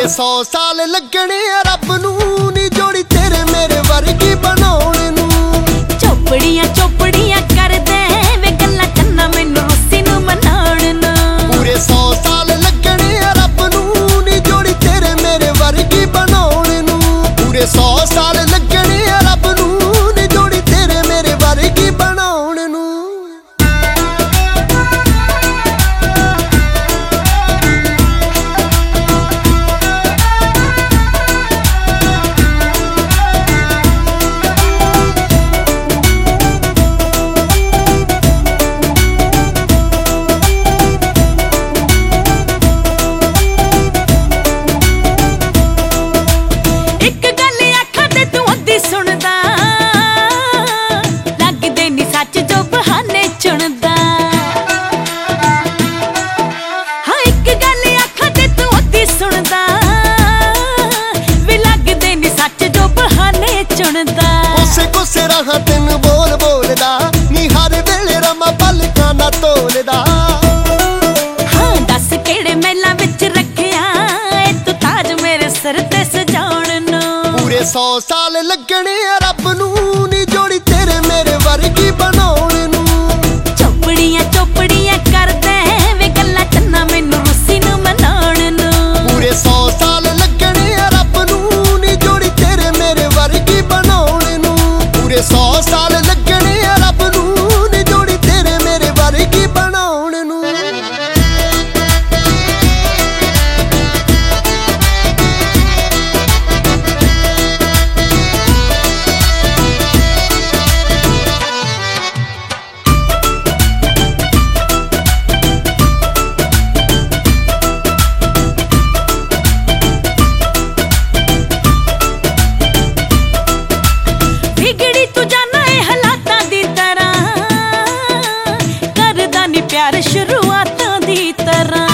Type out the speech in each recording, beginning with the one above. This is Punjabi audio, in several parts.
100 ਸਾਲ ਲੱਗਣੇ ਆ ਰੱਬ ਨੂੰ ਨੀ ਜੋੜੀ ਤੇਰੇ ਮੇਰੇ ਵਰਗੀ ਬਣਾਉਣ ਨੂੰ। ਚੋਪੜੀਆਂ ਚੋਪੜੀਆਂ ਕਰਦੇ ਵੇ ਗੱਲਾਂ ਕੰਨਾਂ ਮੈਨੂੰ ਰੁੱਸੀ ਨੂੰ ਮਨਾਉਣ ਨੂੰ। ਪੂਰੇ 100 ਸਾਲ ਲੱਗਣੇ ਆ ਰੱਬ ਨੂੰ ਨੀ ਜੋੜੀ ਤੇਰੇ ਮੇਰੇ ਵਰਗੀ ਬਣਾਉਣ ਨੂੰ। ਪੂਰੇ 100 ਸਾਲ ਲੱਗਣੇ ਆ ਰੱਬ ਨੂੰ ਨੀ ਜੋੜੀ ਤੇਰੇ ਮੇਰੇ ਵਰਗੀ ਬਣਾਉਣ ਨੂੰ। ਕੋਸੇ ਕੋਸੇ ਰਾਹਾਂ ਤੈਨੂੰ ਬੋਲ ਬੋਲਦਾ ਨੀ ਹਰ ਵੇਲੇ ਰਮਾ ਪਲਕਾਂ ਨਾ ਤੋਲਦਾ। ਹਾਂ ਦੱਸ ਕਿਹੜੇ ਮਹਿਲਾਂ ਵਿੱਚ ਰੱਖਿਆ ਏ ਤੂੰ ਤਾਜ ਮੇਰੇ ਸਿਰ ਤੇ ਸਜਾਉਣ ਨੂੰ। ਪੂਰੇ 100 ਸਾਲ ਲੱਗਣੇ ਆ ਰੱਬ ਨੂੰ ਨੀ ਜੋੜੀ ਤੇਰੇ ਮੇਰੇ ਵਰਗੀ ਬਣਾਉਣ ਨੂੰ। ਚੋਪੜੀਆਂ ਚੋਪੜੀਆਂ ਕਰਦੇ ਵੇ ਗੱਲਾਂ ਕੰਨਾਂ ਮੈਨੂੰ ਰੁੱਸੀ ਨੂੰ ਮਨਾਉਣ ਨੂੰ। ਪੂਰੇ 100 ਸਾਲ ਲੱਗਣੇ ਆ ਰੱਬ ਨੂੰ ਨੀ ਜੋੜੀ ਤੇਰੇ ਮੇਰੇ ਵਰਗੀ ਬਣਾਉਣ ਨੂੰ। ਪੂਰੇ 100 ਸਾਲ ਲੱਗਣੇ ਆ ਰੱਬ ਨੂੰ ਨੀ ਜੋੜੀ ਤੇਰੇ ਮੇਰੇ ਵਰਗੀ ਬਣਾਉਣ ਨੂੰ। ਪਿਆਰ ਸ਼ੁਰੂਆਤਾਂ ਦੀ ਤਰ੍ਹਾਂ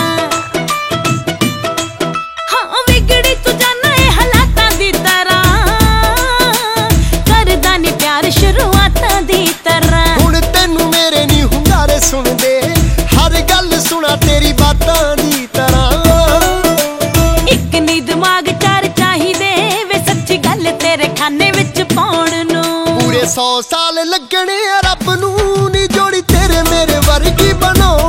ਹਾਂ ਵਿਗੜੀ ਤੂੰ ਜਾਣਾ ਏ ਹਾਲਾਤਾਂ ਦੀ ਤਰ੍ਹਾਂ। ਕਰਦਾ ਨੀ ਪਿਆਰ ਸ਼ੁਰੂਆਤਾਂ ਦੀ ਤਰ੍ਹਾਂ। ਹੁਣ ਤੈਨੂੰ ਮੇਰੇ ਨੀ ਹੁੰਗਾਰੇ ਸੁਣਦੇ ਹਰ ਗੱਲ ਸੁਣਾ ਤੇਰੀ ਬਾਤਾਂ ਦੀ ਤਰ੍ਹਾਂ। ਇੱਕ ਨੀ ਦਿਮਾਗ ਚਾਰ ਚਾਹੀਦੇ ਵੇ ਸੱਚੀ ਗੱਲ ਤੇਰੇ ਖਾਨੇ ਵਿੱਚ ਪਾਉਣ ਨੂੰ। ਪੂਰੇ 100 ਸਾਲ ਲੱਗਣੇ ਆ ਰੱਬ ਨੂੰ ਨੀ ਜੋੜੀ ਤੇਰੇ ਮੇਰੇ ਵਰਗੀ ਬਣਾਉਣ